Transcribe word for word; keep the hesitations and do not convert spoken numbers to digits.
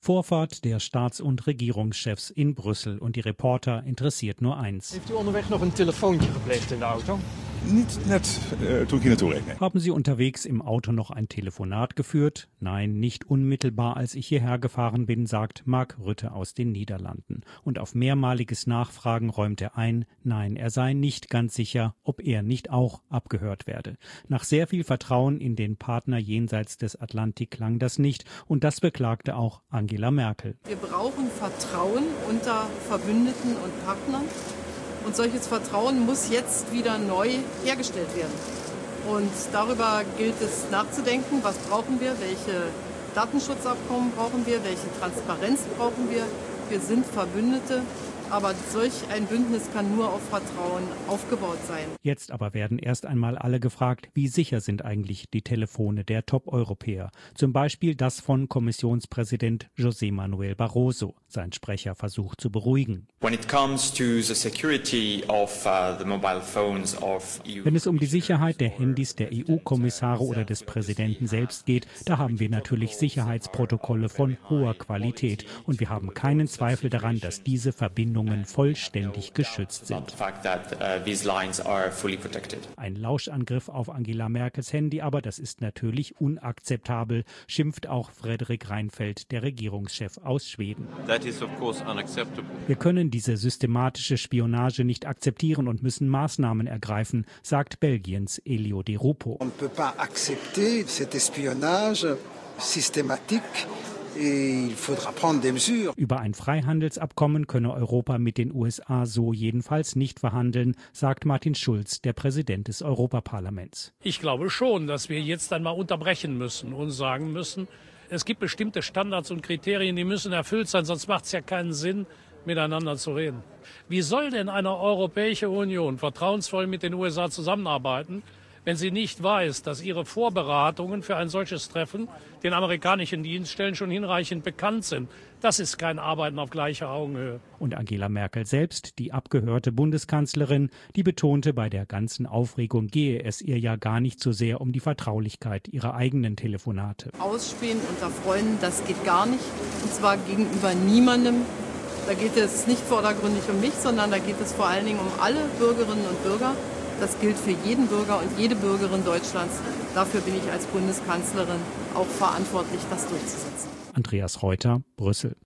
Vorfahrt der Staats- und Regierungschefs in Brüssel und die Reporter interessiert nur eins. Heeft u onderweg nog een telefoontje gepleegd in de auto? Niet net uh, toen ik hier naartoe reed. Nee. Haben Sie unterwegs im Auto noch ein Telefonat geführt? Nein, nicht unmittelbar, als ich hierher gefahren bin, sagt Mark Rutte aus den Niederlanden. Und auf mehrmaliges Nachfragen räumt er ein, nein, er sei nicht ganz sicher, ob er nicht auch abgehört werde. Nach sehr viel Vertrauen in den Partner jenseits des Atlantik klang das nicht und das beklagte auch Angela Merkel. Wir brauchen Vertrauen unter Verbündeten und Partnern. Und solches Vertrauen muss jetzt wieder neu hergestellt werden. Und darüber gilt es nachzudenken, was brauchen wir, welche Datenschutzabkommen brauchen wir, welche Transparenz brauchen wir. Wir sind Verbündete, aber solch ein Bündnis kann nur auf Vertrauen aufgebaut sein. Jetzt aber werden erst einmal alle gefragt, wie sicher sind eigentlich die Telefone der Top-Europäer? Zum Beispiel das von Kommissionspräsident José Manuel Barroso. Sein Sprecher versucht zu beruhigen. When it comes to the security of uh, the mobile phones of E U Wenn es um die Sicherheit der Handys der E U-Kommissare oder des Präsidenten selbst geht, da haben wir natürlich Sicherheitsprotokolle von hoher Qualität. Und wir haben keinen Zweifel daran, dass diese Verbindungen vollständig geschützt sind. Ein Lauschangriff auf Angela Merkels Handy, aber das ist natürlich unakzeptabel, schimpft auch Frederik Reinfeldt, der Regierungschef aus Schweden. That is of course unacceptable. Wir können diese systematische Spionage nicht akzeptieren und müssen Maßnahmen ergreifen, sagt Belgiens Elio Di Rupo. On ne peut pas accepter cet espionnage systématique. Über ein Freihandelsabkommen könne Europa mit den U S A so jedenfalls nicht verhandeln, sagt Martin Schulz, der Präsident des Europaparlaments. Ich glaube schon, dass wir jetzt einmal unterbrechen müssen und sagen müssen, es gibt bestimmte Standards und Kriterien, die müssen erfüllt sein, sonst macht es ja keinen Sinn, miteinander zu reden. Wie soll denn eine Europäische Union vertrauensvoll mit den U S A zusammenarbeiten, wenn sie nicht weiß, dass ihre Vorbereitungen für ein solches Treffen den amerikanischen Dienststellen schon hinreichend bekannt sind? Das ist kein Arbeiten auf gleicher Augenhöhe. Und Angela Merkel selbst, die abgehörte Bundeskanzlerin, die betonte, bei der ganzen Aufregung gehe es ihr ja gar nicht so sehr um die Vertraulichkeit ihrer eigenen Telefonate. Ausspähen unter Freunden, das geht gar nicht. Und zwar gegenüber niemandem. Da geht es nicht vordergründig um mich, sondern da geht es vor allen Dingen um alle Bürgerinnen und Bürger. Das gilt für jeden Bürger und jede Bürgerin Deutschlands. Dafür bin ich als Bundeskanzlerin auch verantwortlich, das durchzusetzen. Andreas Reuter, Brüssel.